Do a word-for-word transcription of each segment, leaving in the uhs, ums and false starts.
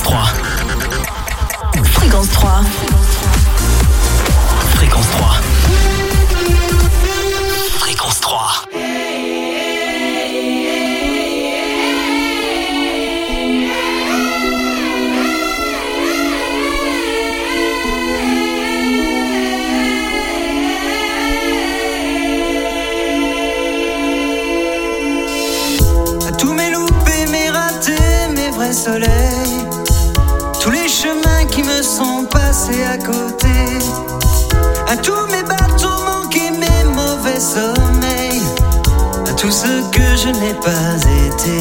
Fréquence trois. Fréquence trois. Fréquence trois. Fréquence trois. Tous mes loupés, mes ratés, mes vrais soleils, tous les chemins qui me sont passés à côté, à tous mes bateaux manqués, mes mauvais sommeils, à tout ce que je n'ai pas été,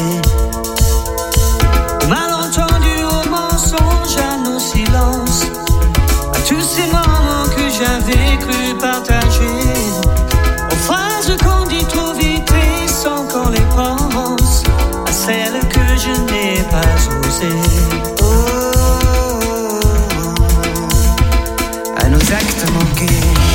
au malentendu, au mensonge, à nos silences, à tous ces moments que j'avais cru partager, aux phrases qu'on dit trop vite et sans qu'on les pense, à celles que je n'ai pas osées. Oh, à nos actes manqués.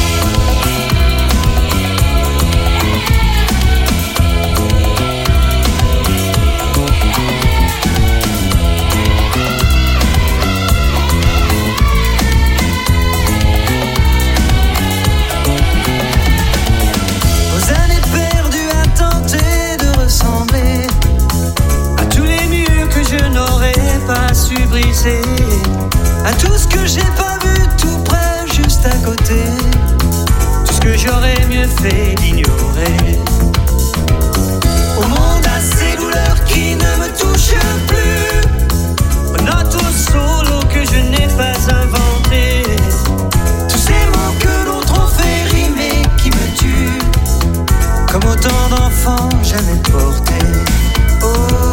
À tout ce que j'ai pas vu tout près, juste à côté, tout ce que j'aurais mieux fait d'ignorer. Au monde à ces douleurs qui ne me touchent plus, aux notes au solo que je n'ai pas inventé, tous ces mots que l'autre ont fait rimer qui me tuent, comme autant d'enfants jamais portés. Oh,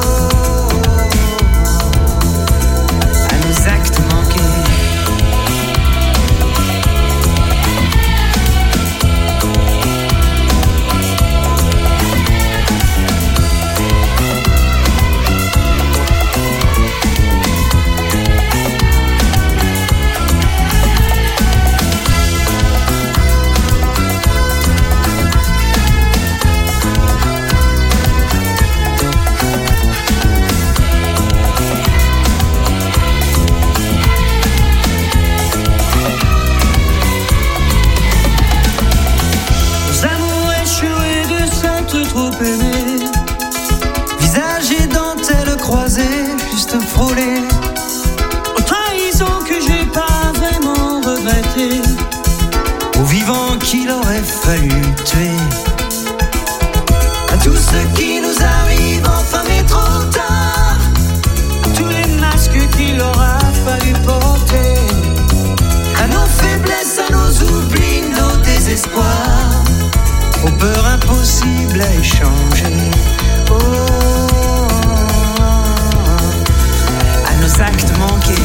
actes manqués. Qu'il aurait fallu tuer, à tout ce qui nous arrive enfin mais trop tard, à tous les masques qu'il aura fallu porter, à nos faiblesses, à nos oublis, nos désespoirs, aux peurs impossibles à échanger. Oh, à nos actes manqués.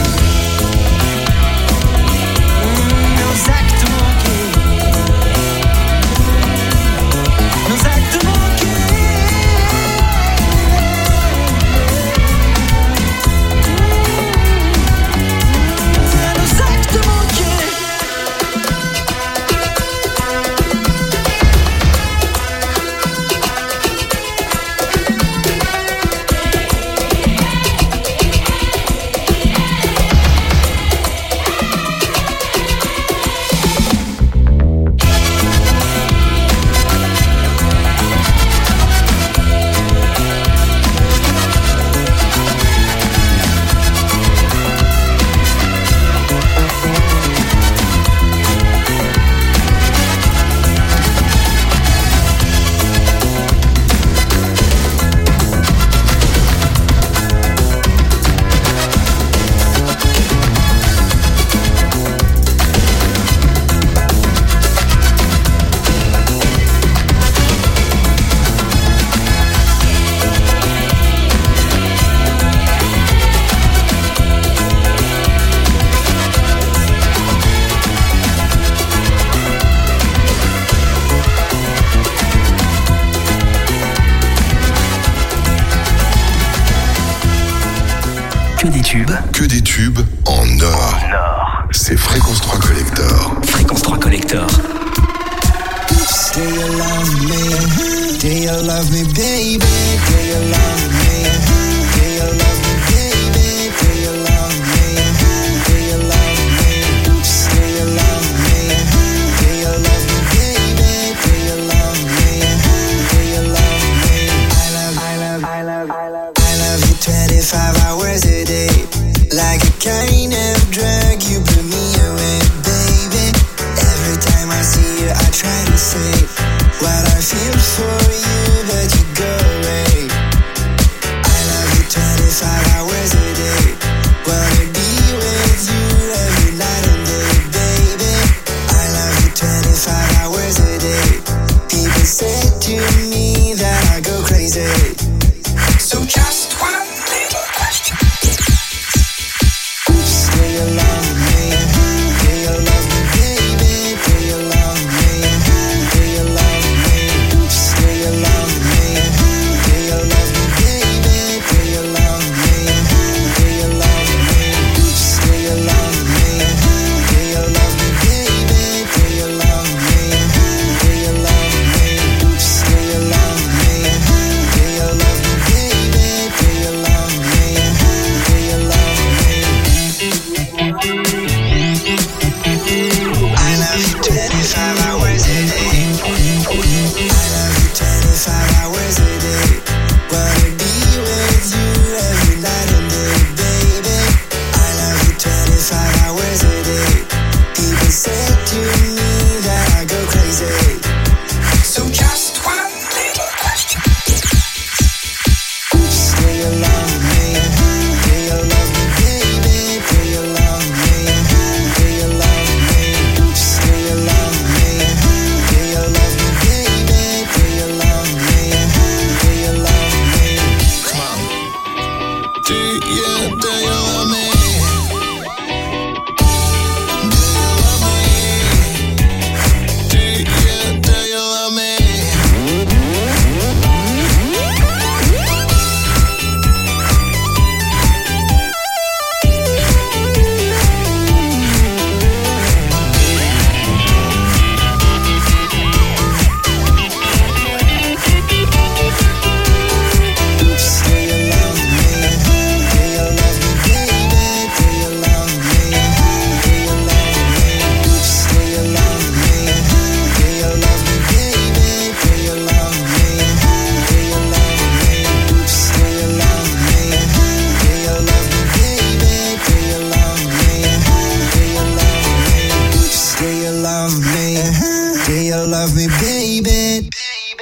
Nos actes manqués. Nos actes manqués. Nos actes manqués. Que des tubes en or. En or. C'est Fréquence trois Collector. Fréquence trois Collector. Do you love me? Do you love me, baby? Do you love me? Do you love me, baby? Do you love me? crazy. So just one little question. Oops, do you love me? Do you love me, baby? Do you love me? Do you love me? Oops, do you love me? Do you love me, baby? Do you love me? Do you love me? Oops, do you love me? Do you love me, baby? Do you love me? Do you love me? Oops, do you love me? Do you love me, baby? Do you love me? Do you love me? I love you twenty-five hours a day. I love you twenty-five hours a day. Wanna be with you every night and day, baby. I love you twenty-five hours a day. People say to me that I go crazy. So just one little question. Oops, do you love me? Do you love me, baby? Do you love me? Do you love me? Oops, do you love me? Do you love me, baby? Do you love me? Do you love me? Come on. Do you, do you love me? Do you love me? Do you, do you love me? Oops, do you love me? Do you love me, baby? Do you love me? Do you love me? Oops, do you love me? Do you love me, baby? Do you love me? Do you love me? Oops, do you love me? Do you love me, baby? Do you love me? Do you love me? Oops, do you love me? Do you love me, baby?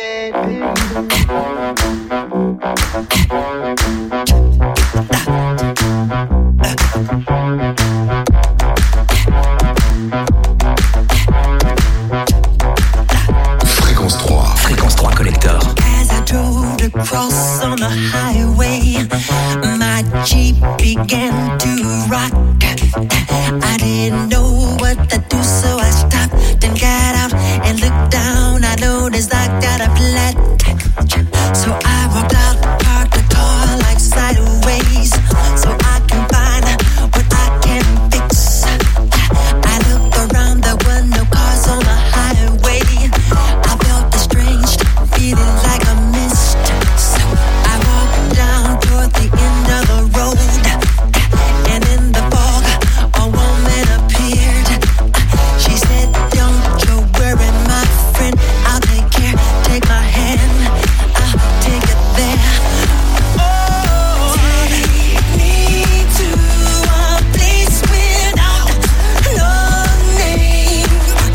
Fréquence trois. Fréquence trois collector. As I drove across on the highway, my Jeep began to rock. I didn't know what to do, so I stopped and got out and looked down. I noticed I got a flat. So I walked out, parked the car like sideways, so I can find what I can fix. I looked around, there were no cars on the highway. I felt a strange feeling like a mist. So I walked down toward the end of the road, and in the fog, a woman appeared. She said, "Don't you worry, my friend, I'll take care. Take my hand, I'll take it there." Oh, take me to a place without no name.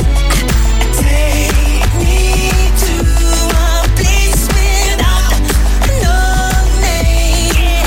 Take me to a place without no name.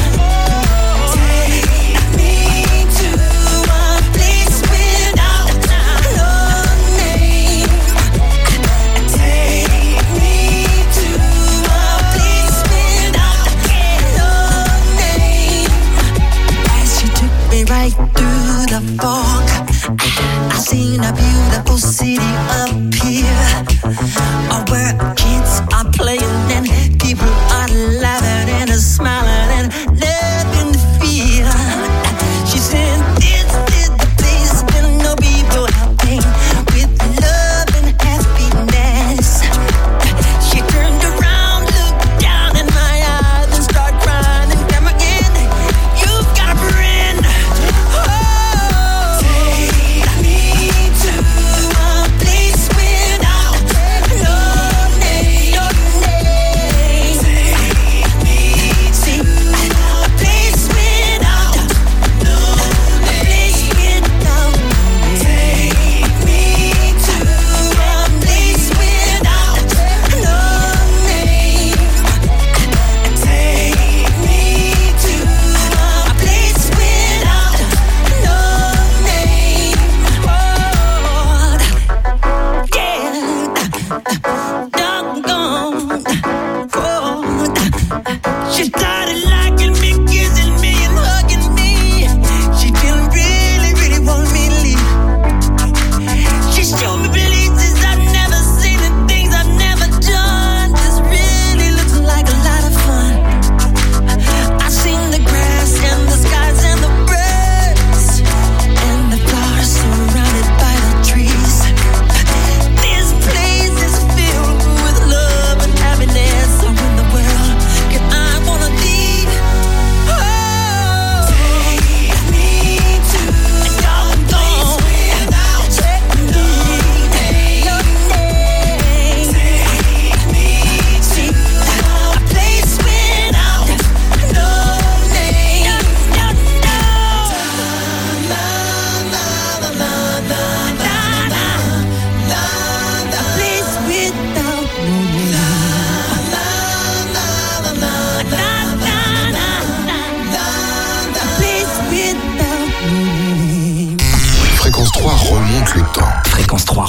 Take me to a place without no name. Take me to a place without no name. As she took me right through the fog, I seen a beautiful city up here, uh, where kids are playing and people are laughing and smiling and loving the feel. She said, "This is the place where no people have pain, with love and happiness." She turned around, looked down in my eyes, and started crying and come again. You've got a friend. Oh, take me to a place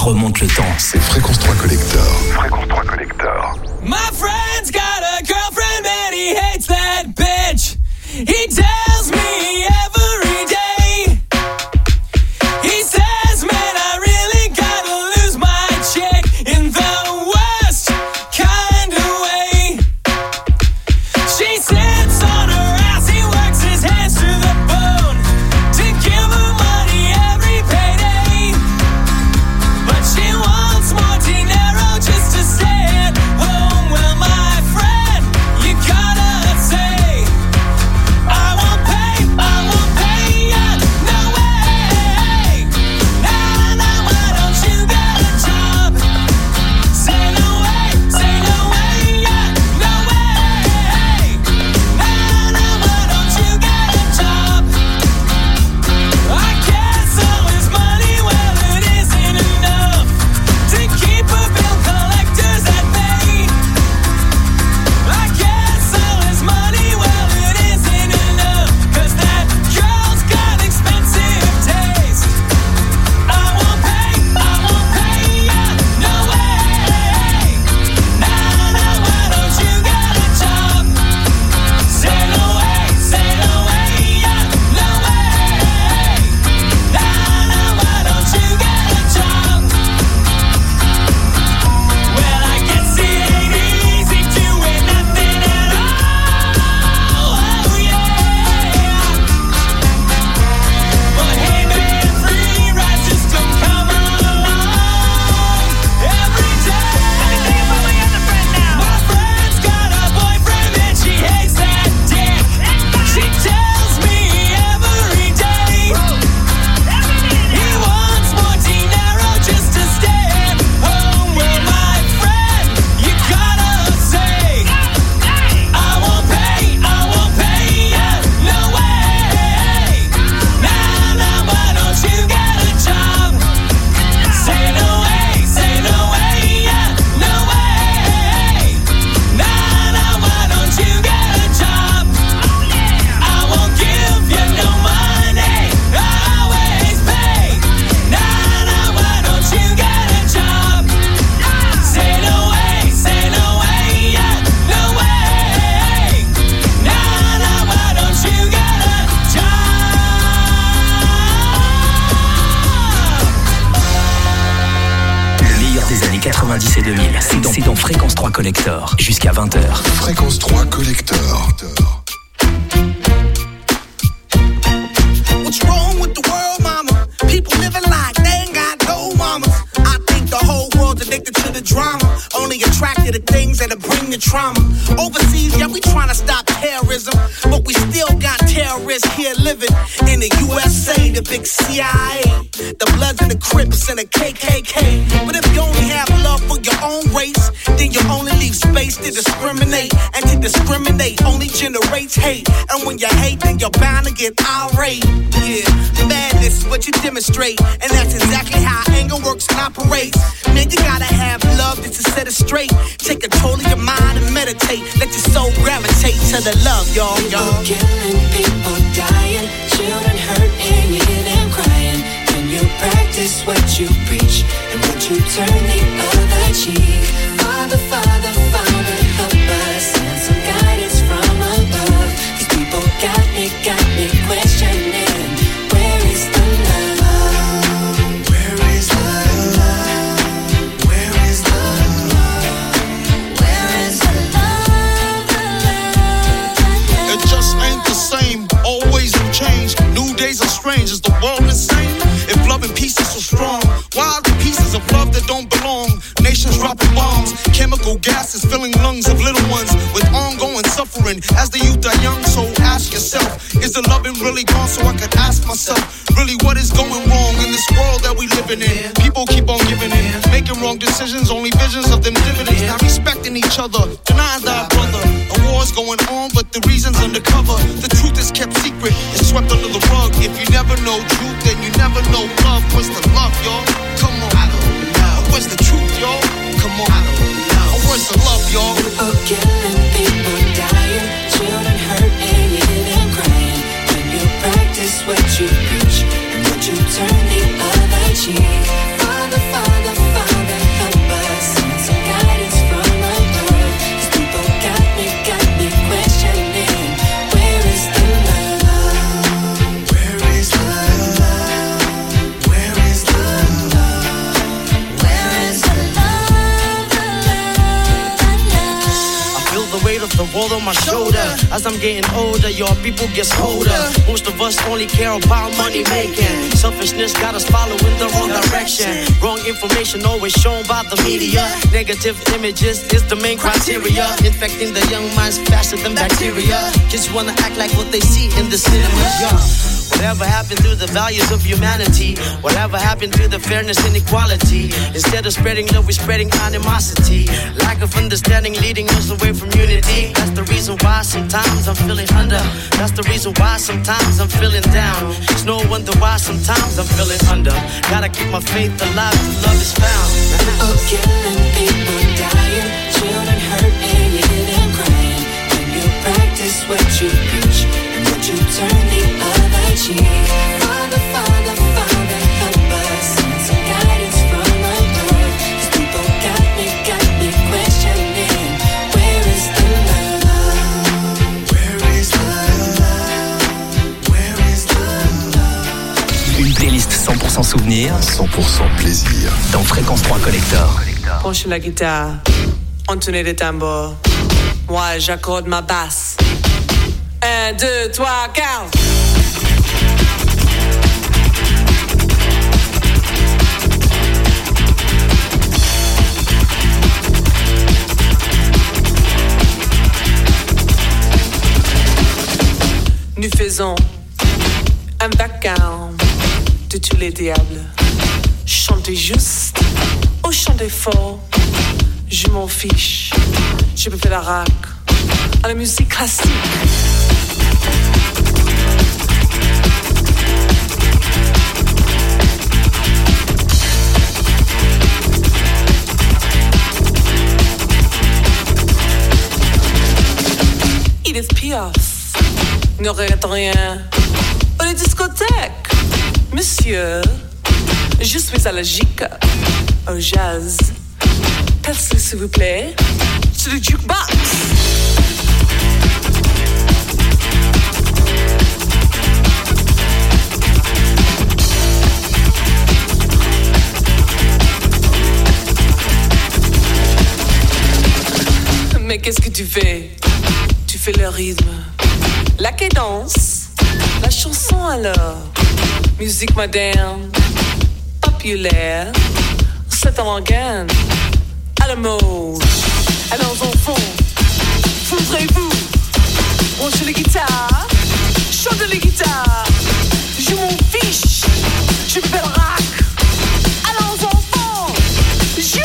remonte le temps. C'est Fréquence trois Collector. Fréquence trois Collector. My friend's got a girlfriend and he hates that bitch. He tells me every day. He says, man, I really gotta lose my chick in the worst kind of way. She sits on her ass, he works his hands to the bone to give her money every payday. But she wants more dinero just to stay at home. Well, my friend, you gotta say, I won't pay, I won't pay ya, no way. Nah, nah, why don't you get a job? Say no way, say no way, yeah, no way. Nah, nah, why don't you get a job? I guess all his money, well, it isn't enough to keep her bill collectors at bay. I guess all his money, well, it isn't enough, 'cause that girl's got expensive taste. I won't pay, I won't pay ya, no way. Nah, nah, why don't you get a job? Say no way, say no way, yeah, no way. Nah, nah, why don't you get a job? Well, I guess it ain't easy doing nothing at all. Oh, yeah. But hey, man, free rides just don't come along every day. My friend's got a boyfriend and she hates that dick. She tells me every day he wants more dinero just to stay at home. Well, my friend, you gotta say, I won't pay, I won't pay ya, no way. Nah, nah, why don't you get a job? Say no way, say no way, yeah, no way. Nah, nah, why don't you get a job? I won't give you no money, I always pay. Nah, nah, why don't you get a job? Say no way, say no way, yeah, no way. Nah, nah, why don't you get a job? Le meilleur des années quatre-vingt-dix et deux mille, c'est dans, c'est dans Fréquence trois Collector, jusqu'à vingt heures. Fréquence trois Collector. What's wrong with the world, mama? People living like they ain't got no mamas. I think the whole world's addicted to the drama, only attracted to things that'll bring the trauma. Overseas, yeah, we trying to stop terrorism, but we still got terrorists here living in the U S A, the big C I A, the Bloods and the Crips and the K K K. But if you only have love for your own race, then you only leave space to discriminate, and to discriminate only generates hate. And when you hate, then you're bound to get irate. Yeah, madness is what you demonstrate, and that's exactly how anger works and operates. Man, you gotta have love just to set it straight. Take control of your mind and meditate. Let your soul gravitate to the love, y'all, y'all. People killing, people dying, children hurt and you hear them crying. When you practice what you preach, and would you turn the other cheek? Father, Father, Father, help us, send some guidance from above. These people got me, got me questioning, where is the love? Where is the love? Where is the love? Where is the love? The love, the love? It just ain't the same, always new change. New days are strange, is the world insane? If love and peace is so strong, why are the pieces of love that don't belong? Nations dropping bombs, chemical gases filling lungs of little ones with ongoing suffering. As the youth are young, so ask yourself, is the loving really gone? So I could ask myself, really what is going wrong in this world that we living in? People keep on giving in, making wrong decisions, only visions of them dividends. Not respecting each other, denying thy brother. A war's going on, but the reason's undercover. The truth is kept secret, it's swept under the rug. If you never know truth, then you never know love. What's the love, y'all? Come on. I don't know. Where's the truth, y'all? Come on. I don't know. Where's the love, y'all? People killing, people dying, children hurt and you hear them crying. When you practice what you preach, and would you turn the other cheek? Father, Father, weight of the world on my shoulder. As I'm getting older, your people gets colder. Most of us only care about money making. Selfishness got us following the wrong direction. Wrong information always shown by the media. Negative images is the main criteria. Infecting the young minds faster than bacteria. Kids wanna act like what they see in the cinemas, yeah. Whatever happened to the values of humanity? Whatever happened to the fairness and equality? Instead of spreading love, we're spreading animosity. Lack of understanding leading us away from unity. That's the reason why sometimes I'm feeling under. That's the reason why sometimes I'm feeling down. It's no wonder why sometimes I'm feeling under. Gotta keep my faith alive till love is found. People killing, people dying, children hurt and you hear them crying. When you practice what you preach and what you turn the other cheek. Father, Father, Father, help us. Send some guidance from above. These people got me, got me questioning. Where is the love? Where is the love? Where is the love? Une playlist cent pour cent souvenir, cent pour cent plaisir. Dans Fréquence trois Collector. Penchez la guitare, entonez les tambours. Moi, j'accorde ma basse. Un, deux, trois, quatre. Nous faisons un vacarme de tous les diables. Chantez juste ou chantez fort, je m'en fiche. Je peux faire la rock à la musique classique. Edith Piaf ne regrette rien. Aux les discothèques, monsieur, je suis allergique au jazz. Passez s'il vous plaît sur le jukebox. Mais qu'est-ce que tu fais? Tu fais le rythme, la cadence, la chanson alors. Musique moderne, populaire, c'est en organe, à la mode. Alors enfants, voudrez-vous brancher les guitares, chanter les guitares? Je m'en fiche, je fais le rock. Alors enfants, jouez!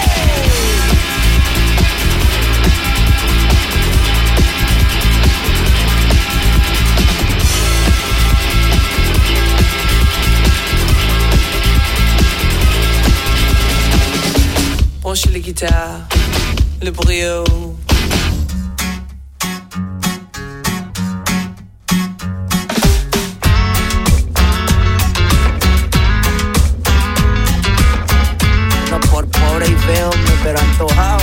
Branchez les guitares, le brio. No por pobre y feo, pero antojado.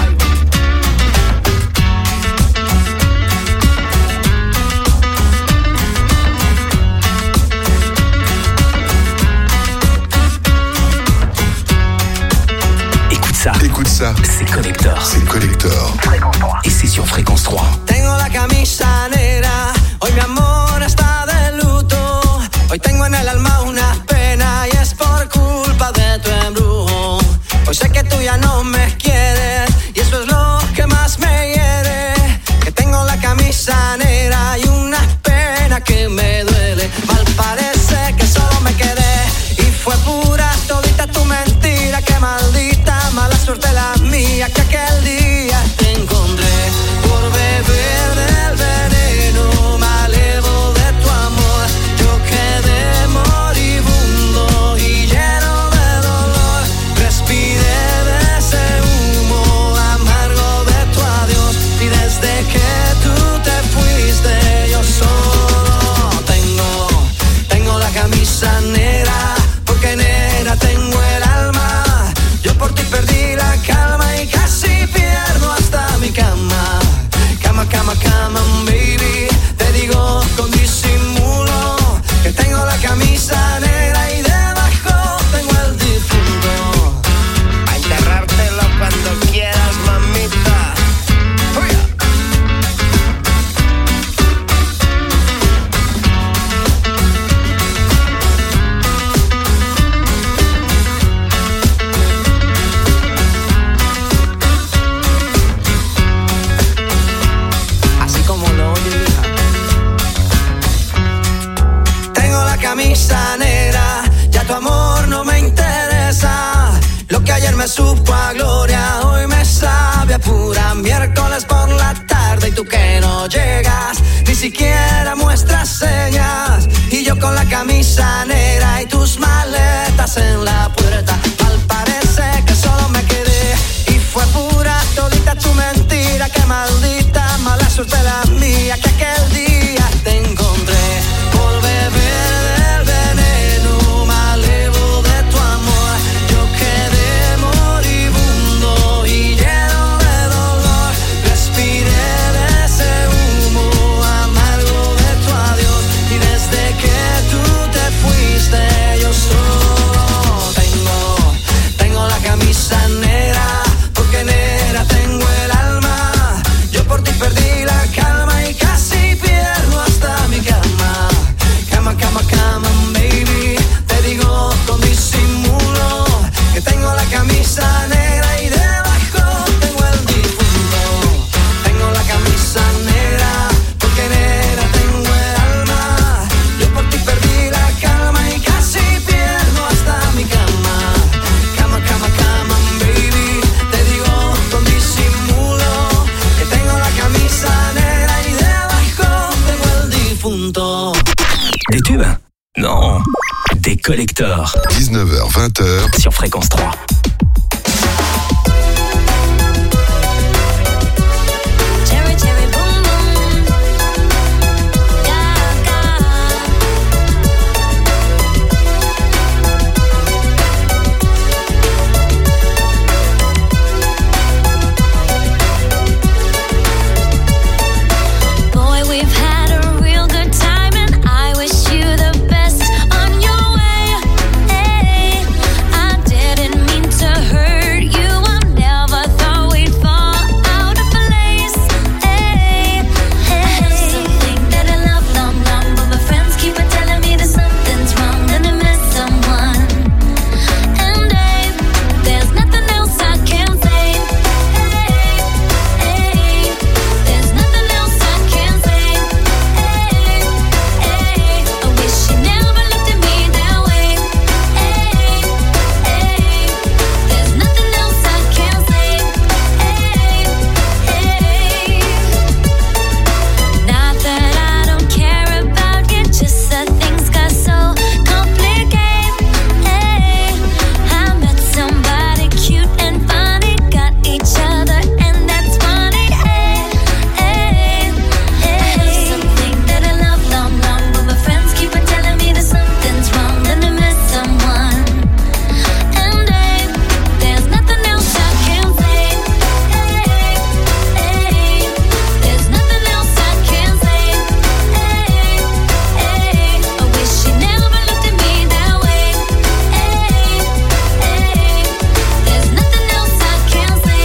Écoute ça. C'est Collector. C'est Collector. Et c'est sur Fréquence trois. Tengo la camisa negra, hoy mi amor está de luto. Hoy tengo en el alma una pena y es por culpa de tu embrujo. Hoy sé que tú ya no me quieres y eso es lo que más me hiere. Que tengo la camisa negra y una pena que me duele. Mal parece que solo me quedé y fue pura todita tu mentira. Que maldita mala suerte la mía que aquel día te encontré por beber. me supo a gloria, hoy me sabe a pura. Miércoles por la tarde y tú que no llegas, ni siquiera muestras señas. Y yo con la camisa negra y tus maletas en la puerta. Al parece que solo me quedé y fue pura todita tu mentira. Qué maldita mala suerte la mía que aquel día te encontré por beber del veneno malevo de tu amor. Yo quedé moribundo y lleno de dolor. Respiré de ese humo amargo de tu adiós. Y desde que tú te fuiste yo solo tengo, tengo la camisa negra, porque negra tengo el alma. Yo por ti perdí la calma y casi pierdo hasta mi cama. Cama, cama, cama, baby. Te digo con disimulo que tengo la camisa negra y debajo tengo el difunto. Tengo la camisa negra, porque negra tengo el alma. Yo por ti perdí la calma y casi pierdo hasta mi cama. Cama, cama, cama, baby. Te digo con disimulo que tengo la camisa negra y debajo tengo el difunto. Des tubes? Non, des collecteurs. dix-neuf heures vingt sur Fréquence trois. Cherry, cherry, boom, boom. Gaga. Boy, we've had a real good time, and I wish you the best on your way. Hey, I didn't mean to hurt you. I never thought we'd fall out of place. Hey, hey. I have something that I love, long, long, but my friends keep on telling me that something's wrong and I miss someone. And hey, there's nothing else I can say. Hey, hey, there's nothing else I can say. Hey, hey, I wish you never looked at me that way. Hey, hey, there's nothing else I can say. Hey, hey, not that I don't care about you, just that things got so complicated. Hey, I met somebody cute and funny, got each other and that's funny. Hey, hey, hey, I have something that I love, long, long, but my friends keep on telling me that something's wrong and I miss someone. And hey, there's nothing else I can say. Hey, hey, there's nothing else I can say. Hey, hey, I wish you never looked at me that way. Hey, hey, there's nothing else I can say.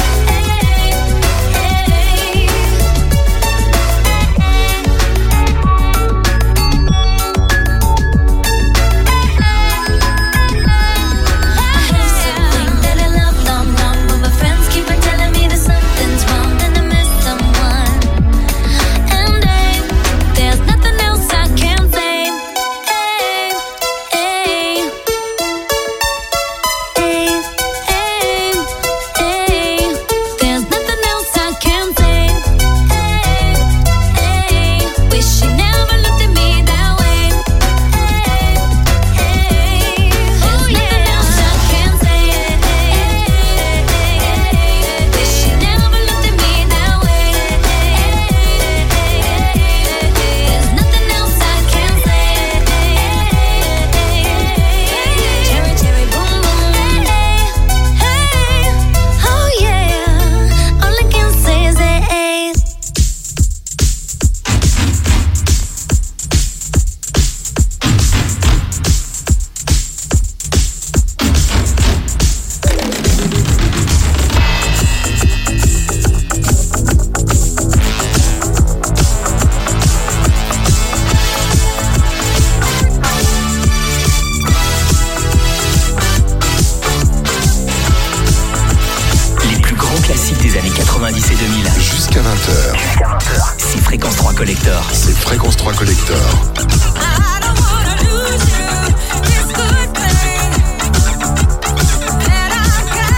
Something that I love, long, long, but my friends keep on telling me that something's wrong and I miss someone. And hey, there's nothing else I can say. Hey, hey, hey, hey, hey, there's nothing else I can say. Hey, hey, wish you never looked at me that way. Hey, hey, there's nothing else I can say. Hey, hey, wish you never looked at me that way. There's nothing else I can say. Cherry, cherry, boom, boom. Hey, oh yeah. All I can say is hey. Les plus grands classiques des années quatre-vingt-dix et deux mille. jusqu'à vingt heures. Jusqu'à vingt heures. C'est Fréquence trois Collector. C'est Fréquence trois Collector. I don't wanna lose you, this good thing that I got.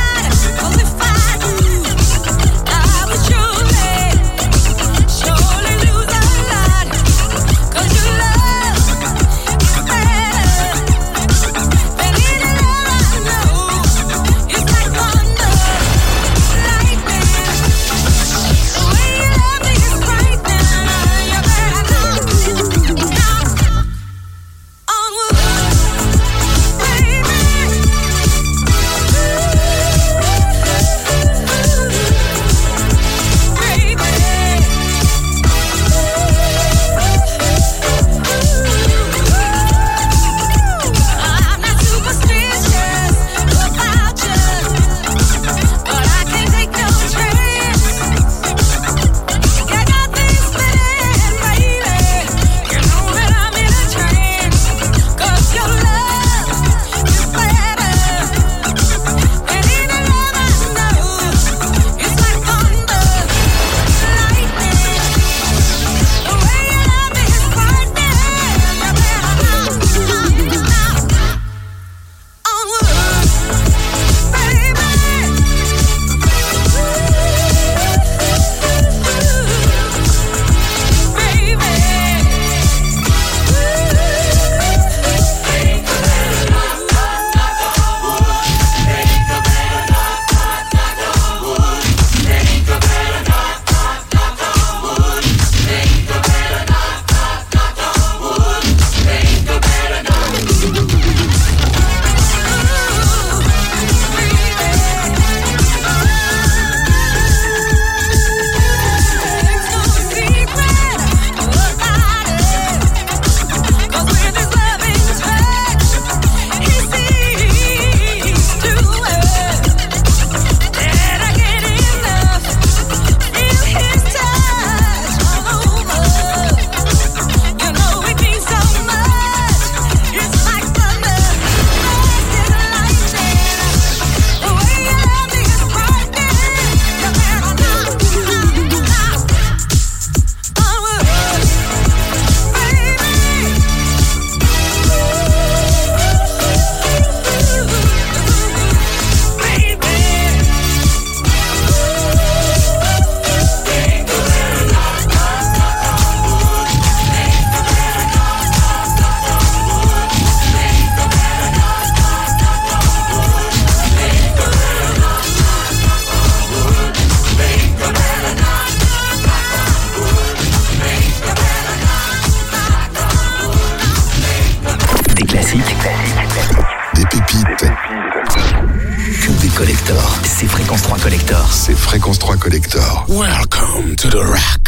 trois Collector. C'est Fréquence trois Collector. Welcome to the rock.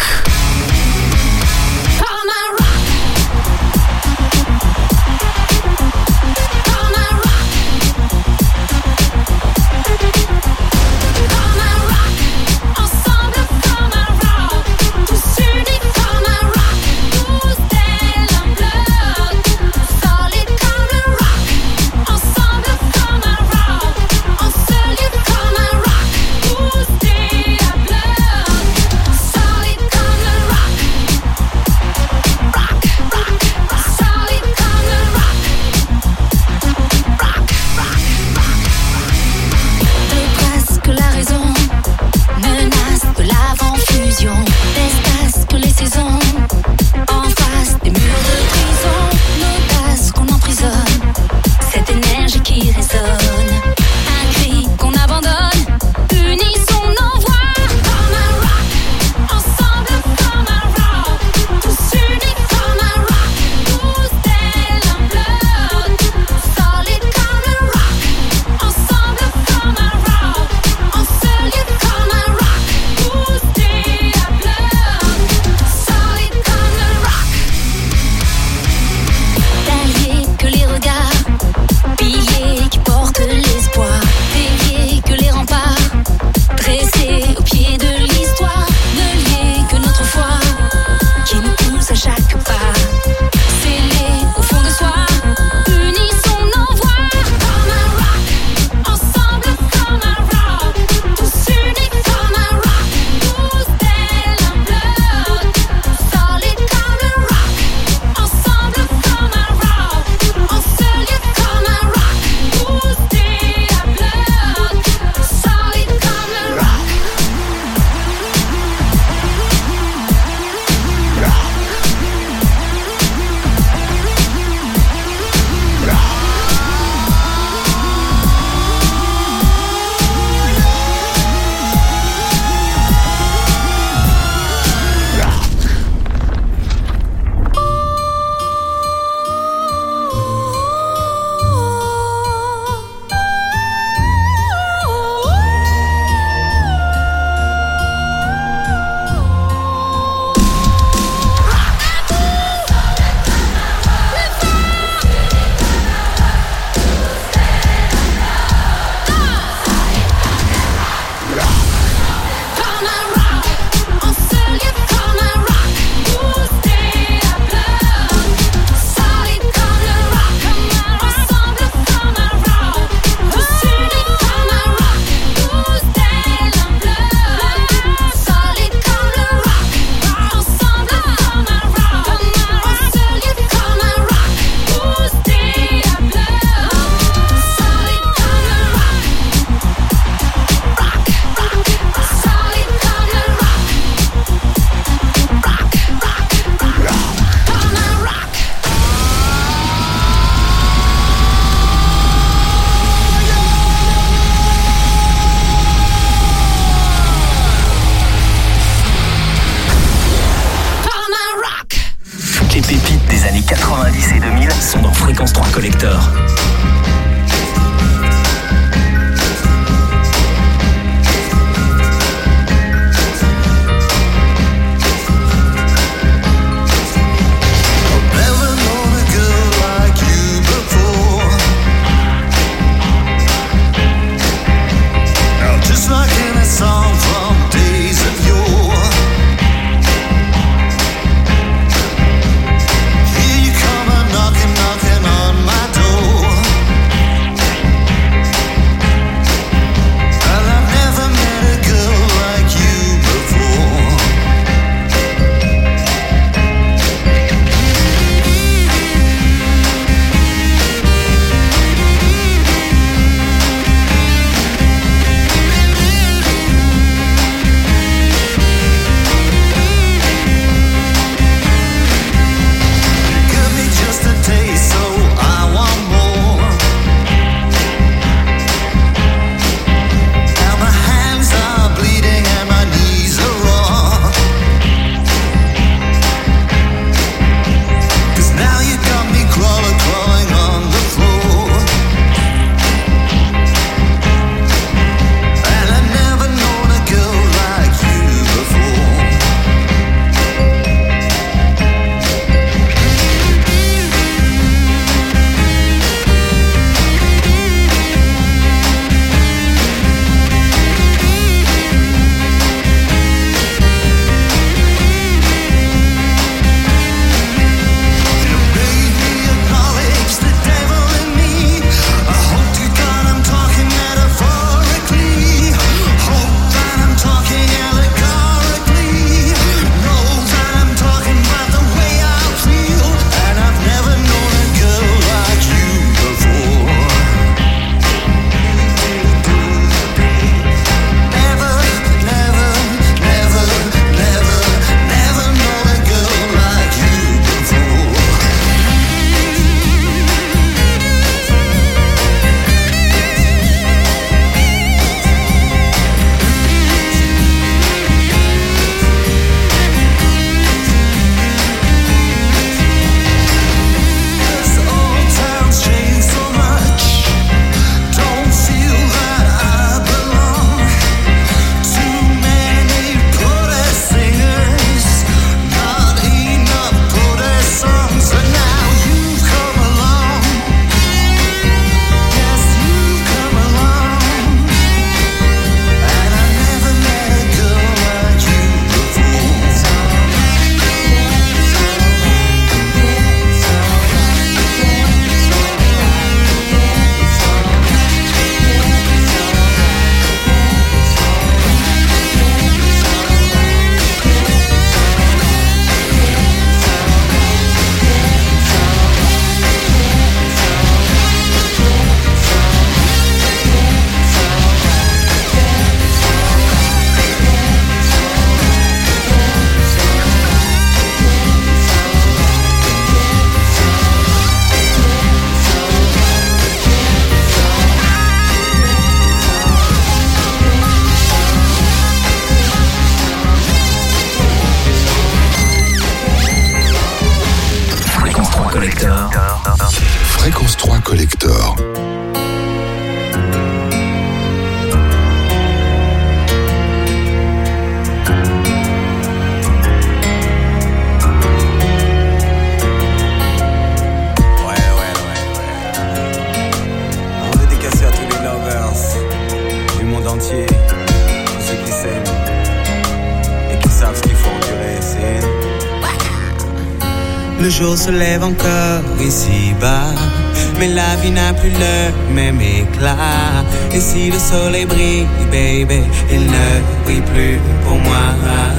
quatre-vingt-dix et deux mille sont dans Fréquence trois Collector. Here you come, knocking, knocking on my door. Fréquence trois Collector. Entier, tous ceux qui s'aiment et qui savent ce qu'il faut endurer, c'est le jour se lève encore ici-bas, mais la vie n'a plus le même éclat. Et si le soleil brille, baby, il ne brille plus pour moi.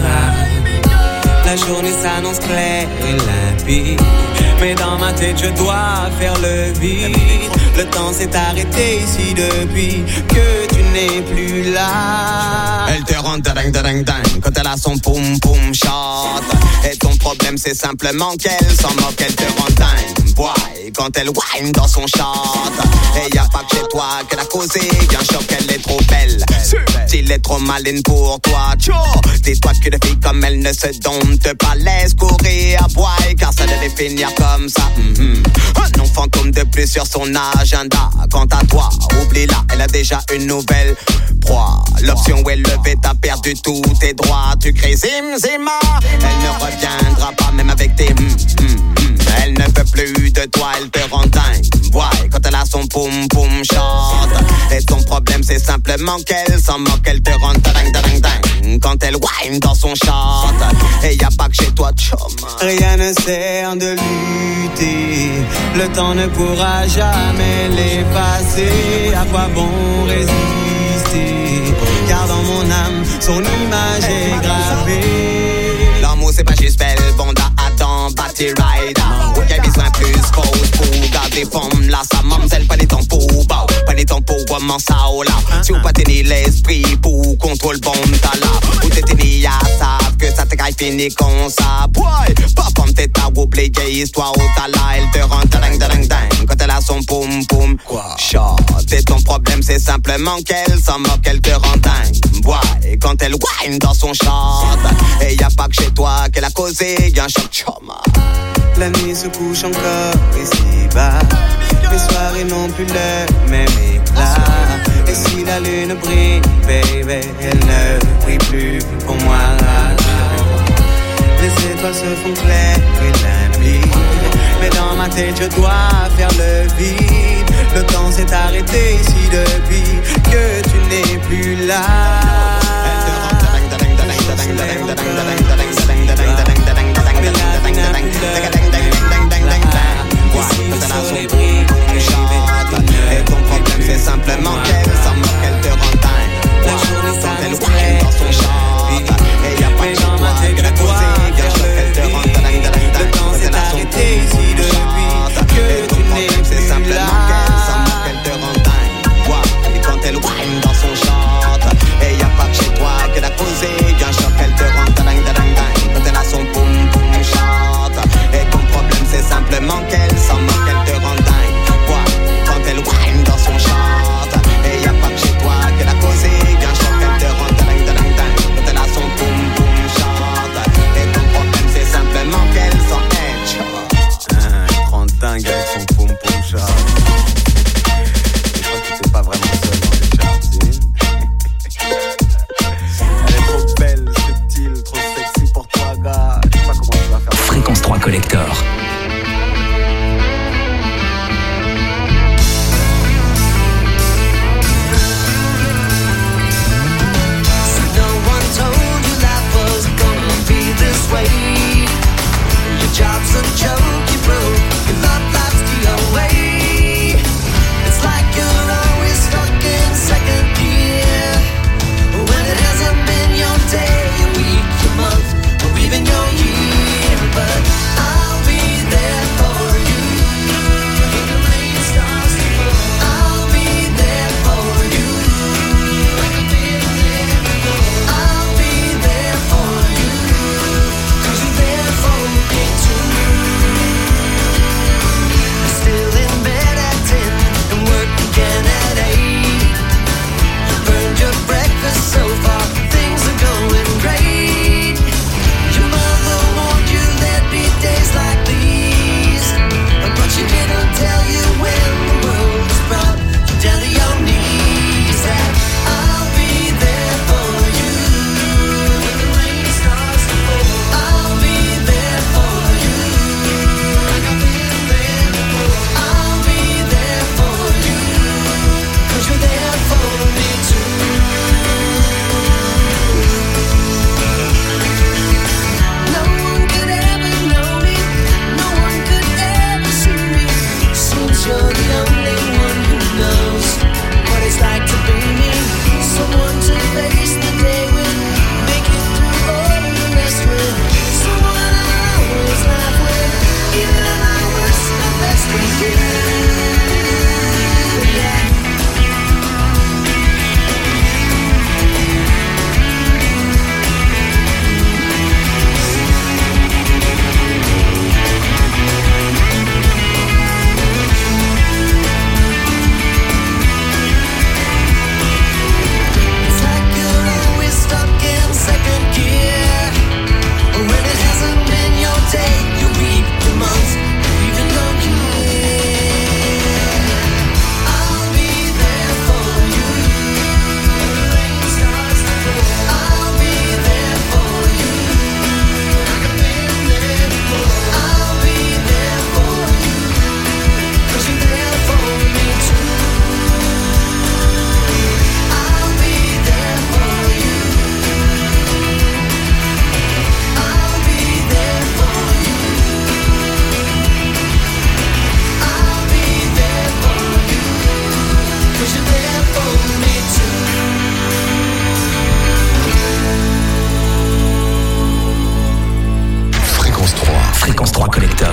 La journée s'annonce claire et limpide, mais dans ma tête je dois faire le vide. Le temps s'est arrêté ici depuis que tu n'es plus là. Elle te rend ding ding ding quand elle a son poum poum shot. Et ton problème c'est simplement qu'elle s'en moque, elle te rend dingue. Boy, quand elle whine dans son shot. Et y a pas que chez toi qu'elle a causé, y'a un choc, elle est trop belle. S'il est trop maline pour toi, tcho. Dis-toi que les filles comme elle ne se domptent pas, laisse courir à boy, car ça devait finir comme ça. Mm-hmm. Un enfant comme de plus sur son agenda. Quant à toi, oublie-la, elle a déjà une nouvelle proie. L'option où elle levait, t'as perdu tous tes droits. Tu cries zim zima, elle ne reviendra pas même avec tes mm, mm, mm. Elle ne veut plus de toi, elle te rend dingue. Ouais, quand elle a son poum poum shot. Et ton problème c'est simplement qu'elle s'en moque, elle te rend dingue dingue dingue. Quand elle whine dans son shot. Et y a pas que chez toi, chum. Rien ne sert de lutter, le temps ne pourra jamais l'effacer. À quoi bon résister, car dans mon âme son image est gravée. L'amour c'est pas juste belle, bonda, attends, batty rider. Y'a besoin plus fausse pour garder forme. Là ça mamzelle, pas les temps pour bao, pas les temps pour vraiment ça oh là. Si vous pas tenir l'esprit pour contrôle bon t'as là. Ou t'es tenu à savent que ça te caille fini comme ça. Boy, pas comme t'es ta oublié histoire où t'as là. Elle te rend dingue dingue dingue quand elle a son poum poum shot. Et ton problème c'est simplement qu'elle s'en moque, elle te rend dingue. Boy, quand elle whine dans son shot. Et y a pas que chez toi qu'elle a causé, y'a un choc choma. La nuit se couche encore ici-bas, les soirées n'ont plus le même éclat. Et si la lune brille, baby, elle ne brille plus pour moi. Les étoiles se font claires et limpides, mais dans ma tête je dois faire le vide. Le temps s'est arrêté ici depuis que tu n'es plus là. Et ton problème c'est simplement qu'elle s'en moque, elle te rend dingue. La journée s'annonce dans son chant. Et y'a pas que chez toi qu'elle a causé, y'a un choc, elle te rend dingue dingue. Le temps s'est arrêté ici depuis que tu n'es c'est simplement qu'elle s'en moque, elle te rend dingue. Et quand elle whine dans son chant. Et y'a pas que chez toi qu'elle a causé, y'a un choc, elle te rend dingue dingue dingue. Quand elle a son poum poum chante. Et ton problème c'est simplement qu'elle s'en moque, elle te rend dingue. Quoi, quand elle whine dans son chante. Et y'a pas que chez toi qu'elle a causé, y'a un choc, elle te rend dingue dingue dingue. Quand elle a son poum poum chante. Et ton problème c'est simplement qu'elle s'en edge. Ah, elle te rend dingue avec son poum poum chante. Je crois que t'es pas vraiment seul dans les charts, elle est trop belle, subtile, trop sexy pour toi, gars. Je sais pas comment tu vas faire. Fréquence trois Collector. Your job's a joke, you broke. Your love life's the away. It's like you're always stuck in second gear, when it hasn't been your day, your week, your month, or even your year. But I'll be there for you. When the rain starts to fall, I'll be there for you. Like I've been there before. I'll be there for you. 'Cause Fréquence trois Collector.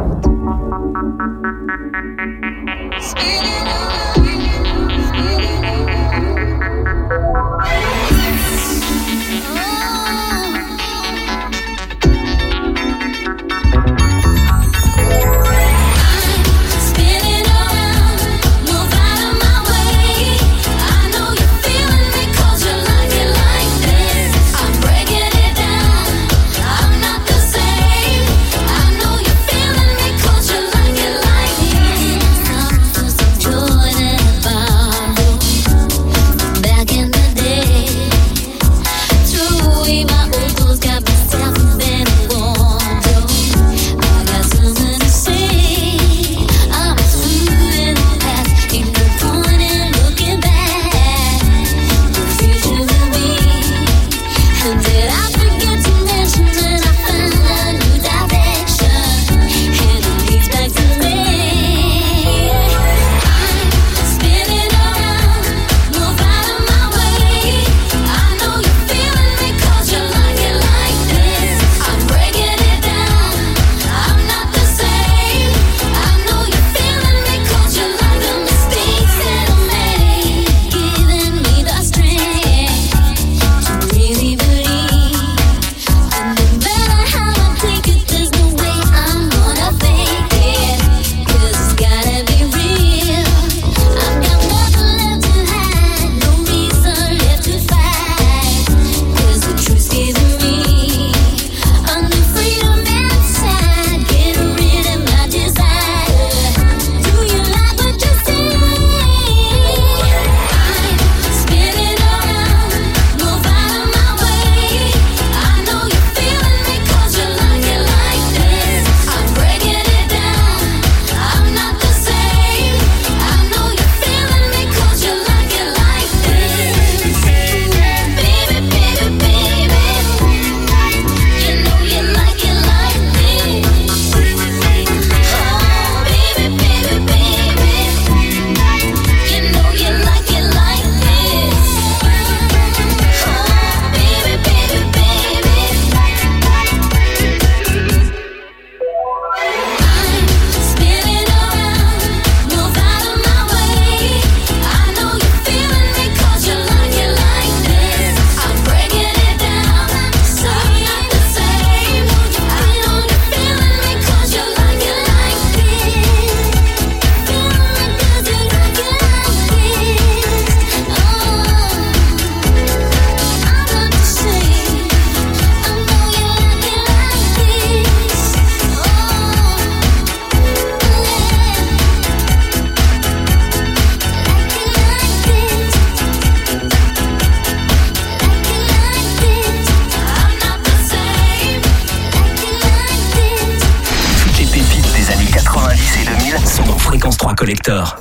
Collector.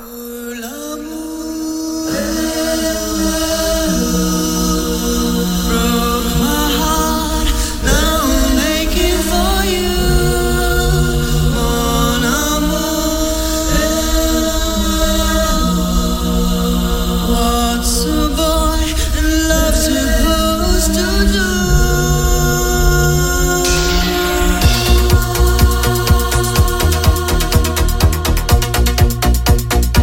Thank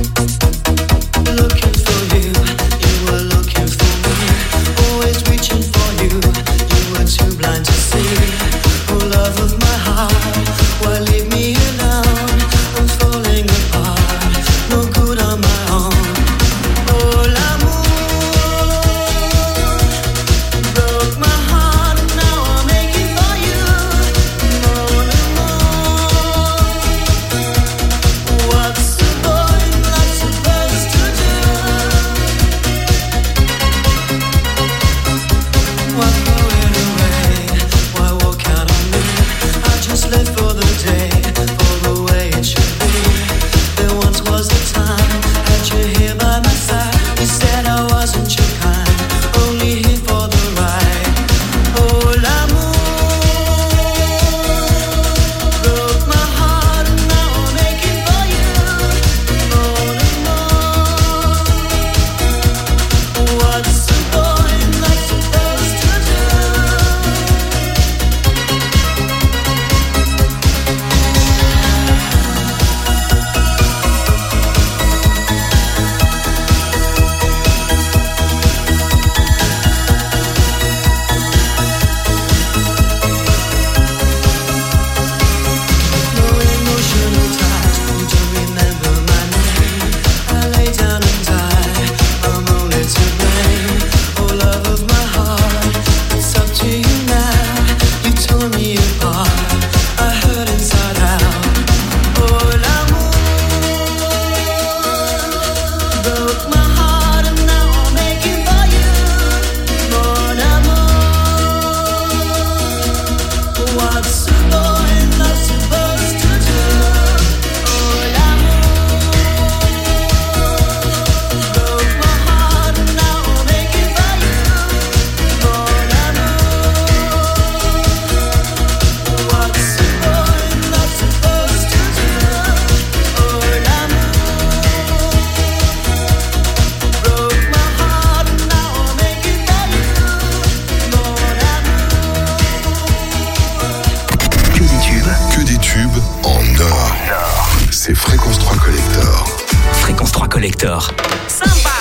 tube en or. C'est Fréquence trois Collector. Fréquence trois Collector. Samba.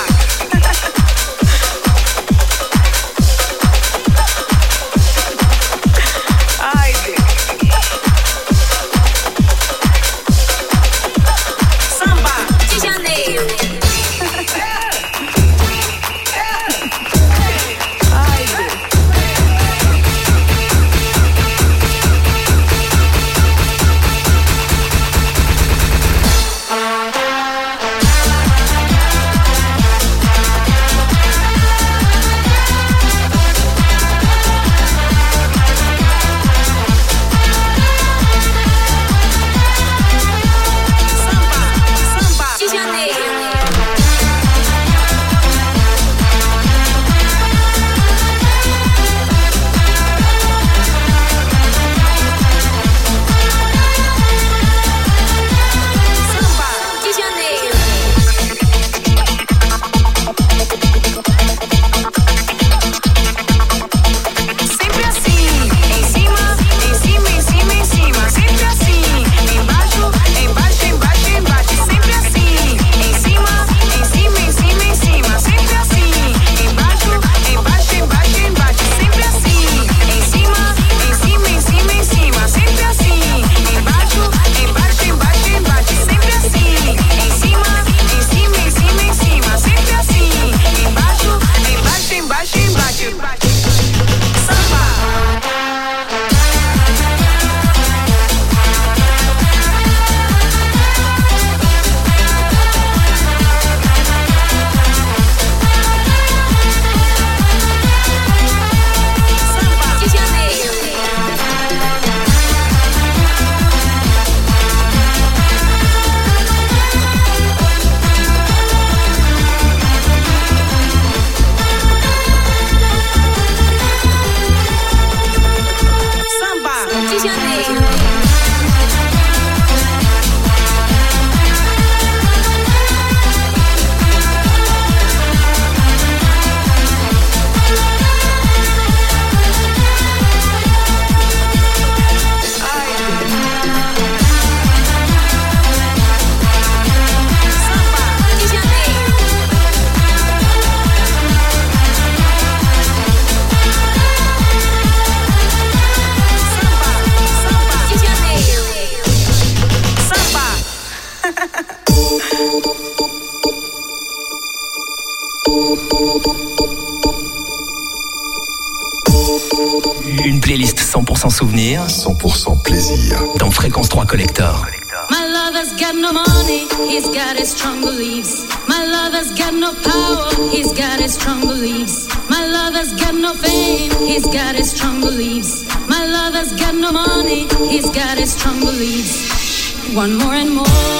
Une playlist cent pour cent souvenir, cent pour cent plaisir. Dans Fréquence trois Collector. My lover's got no money, he's got his strong beliefs. My lover's got no power, he's got his strong beliefs. My lover's got no fame, he's got his strong beliefs. My lover's got no money, he's got his strong beliefs. One more and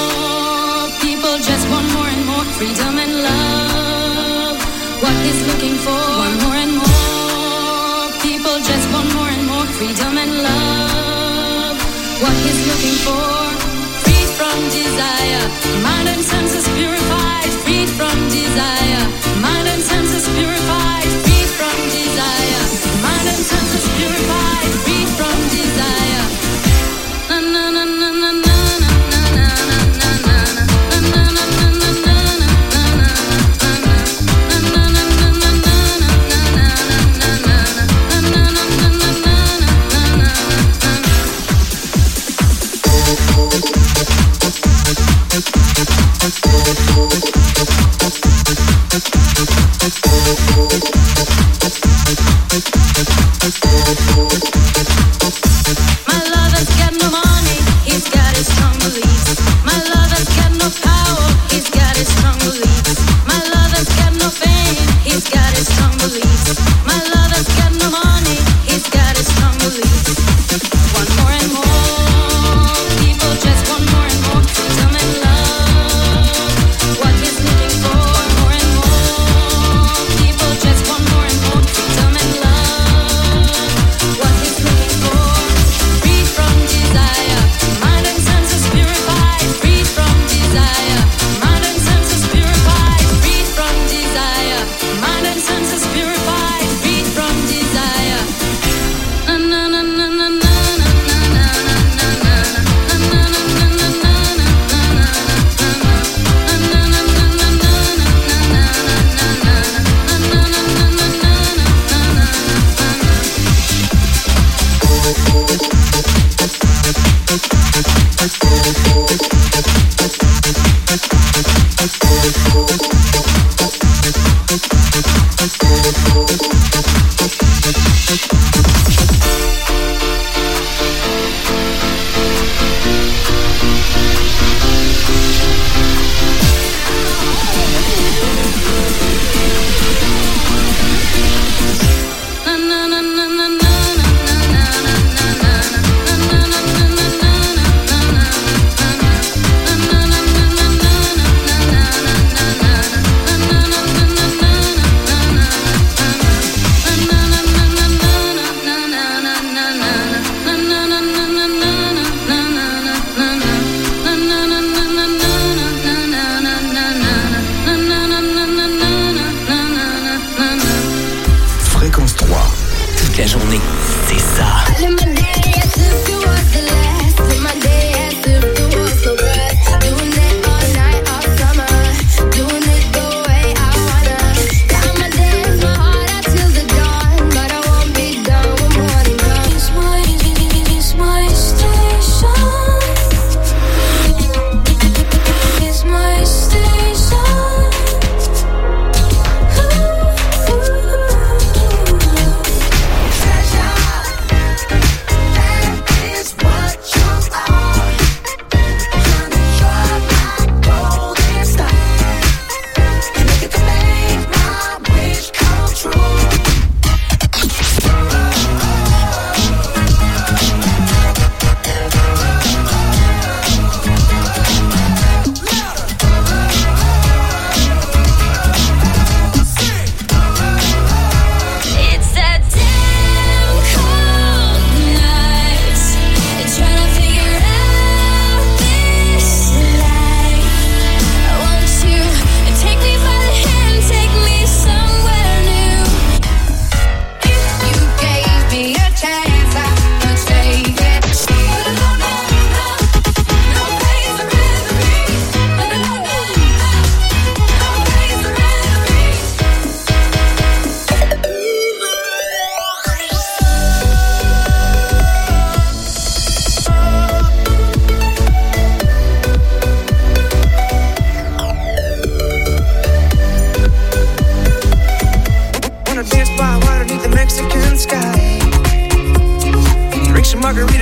more, people just want more and more freedom and love. What he's looking for, one more and more, people just want more and more freedom and love. What he's looking for, freed from desire, mind and senses purified, freed from desire, mind and senses purified, freed from desire, mind and senses purified, freed from desire. Na na na na na na. We'll be right back.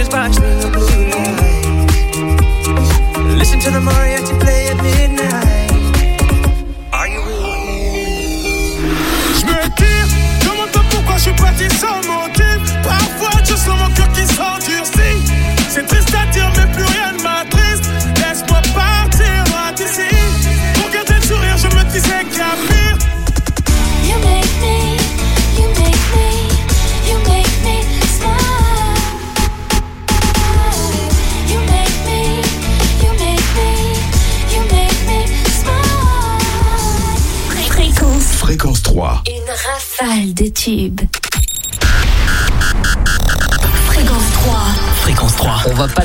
watching the blue light. Listen to the mariachi play at midnight. Are you with me? J'me tire, demande-toi pourquoi je suis parti sans motif. Parfois je sens mon cœur qui s'endurcit. C'est triste à dire mais plus rien ne m'attriste. Laisse-moi partir loin d'ici. Pour garder le sourire je me disais qu'il y a pire. You make me, you make me, you make me smile. You make me, you make me, you make me smile. Fréquence. Fréquence trois. Une rafale de tubes. Fréquence trois. Fréquence trois. On va pas